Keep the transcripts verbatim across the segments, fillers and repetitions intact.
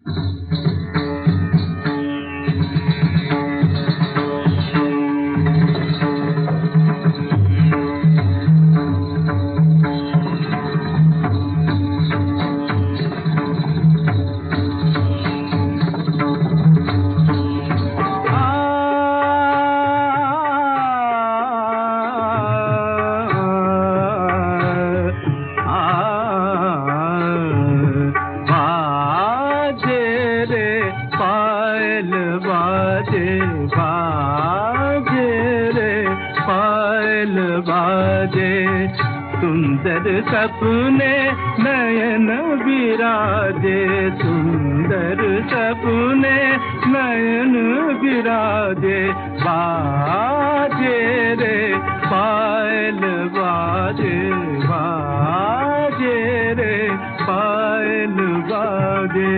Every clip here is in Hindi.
सुंदर सपने नयन विराजे, सुंदर सपने नयन विराजे, बाजे रे पायल बाजे, बाजे रे पायल बाजे।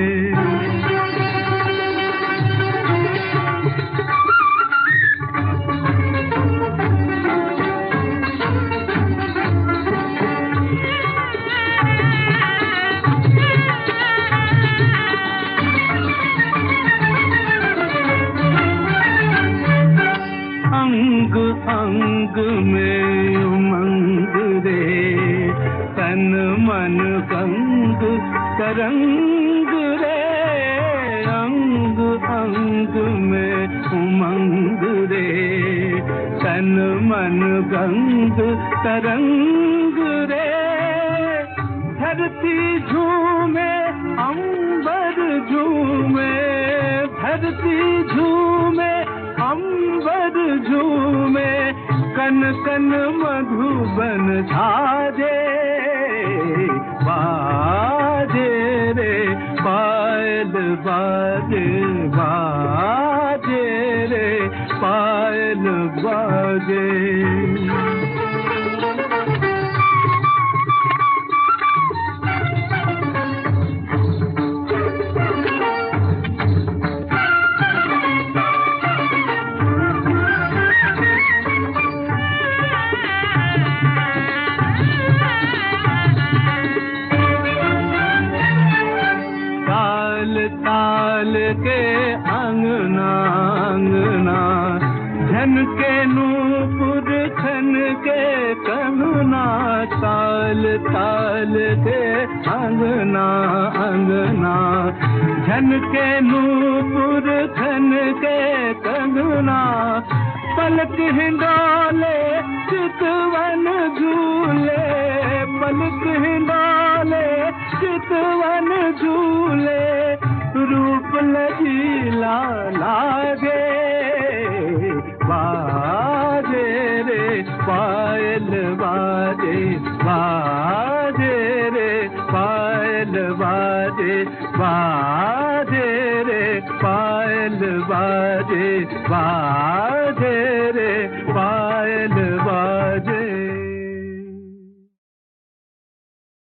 अंग अंग में उमंग रे, तन मन गंग तरंग रे, अंग अंग में उमंग रे, तन मन गंग तरंग रे, धरती झूमे अंबर झूमे, धरती झूमे अंबर झूमे, कन कन मधुबन छाजे, बाजे रे पायल बाजे, बाजे रे पायल बाजे। ताल के अंगना अंगना, धन के नूपुर खन के कंगना, ताल ताल के अंगना अंगना, धन के नूपुर खन के कंगना, पलक हिंडोले चितवन झूले, पलक हिंडोले चितवन झूले, रूप लजीला लागे, बाजे रे पायल बाजे, बाजे रे पायल बाजे, बाजे रे पायल बाजे, बाजे